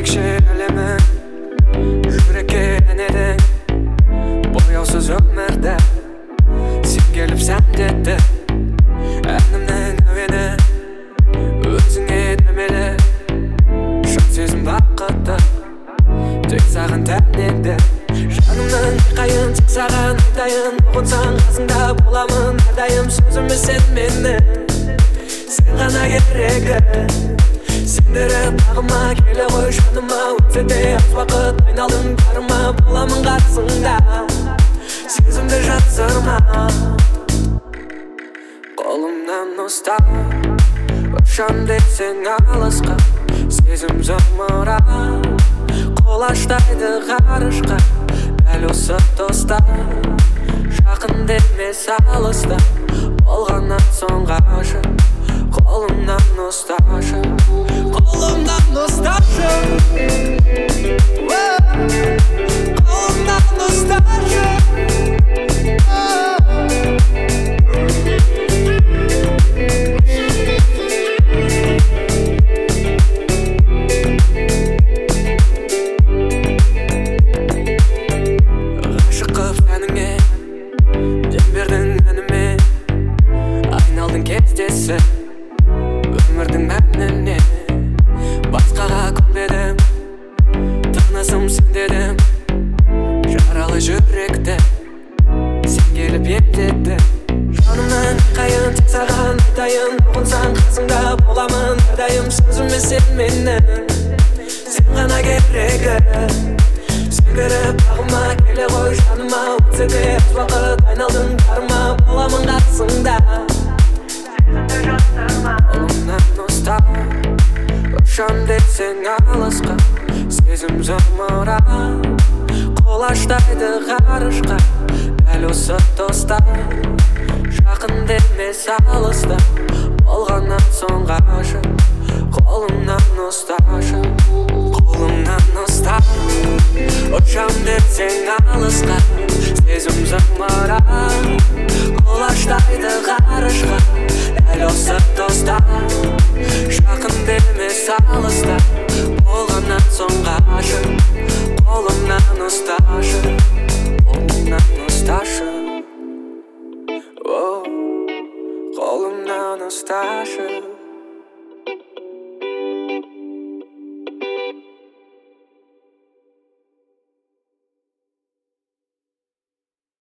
кіші әлемі жүрекке енедің бояусыз өмірді сен келіп сәндетті әнімнің әуені өзіңе дәмелі шын сезім бақытты тек саған тән еді жанымның қайын тек саған айтайын ұғынсаң қасыңда боламын әрдайым сөзіме сен менің сен ғана керегі сендіріп бағыма келе ғой жаныма өтсе де аз уақыт айналдың барыма боламын қасыңда сезімді жасырма қолымнан ұстап ұшам десең алысқа сезім зымырап қолаштайды ғарышқа дәл осы тоста жақын демес алыста болғаннан соң ғашық қолымнан ұсташы қолымнан ұсташы қолымнан ұсташы ғашық қып әніңе дем бердің әніме айналдың кездесі өмірдің мәніне басқаға көнбедім тынысым сен дедім жаралы жүректі сен келіп емдедің жанымның қайын тек саған айтайын ұғынсаң қасыңда боламын әрдайым сөзіме сен менің сен ғана керегі сен кіріп бағыма келе ғой жаныма өтсе де аз уақыт айналдың барыма боламын қасыңда қолымнан ұстап ұшам десең алысқа сезім зымырап қолаштайды ғарышқа дәл осы тоста жақын демес алыста болғаннан соң ғашық қолымнан ұсташы қолымнан ұстап ұшам десең алысқа сезім зымырап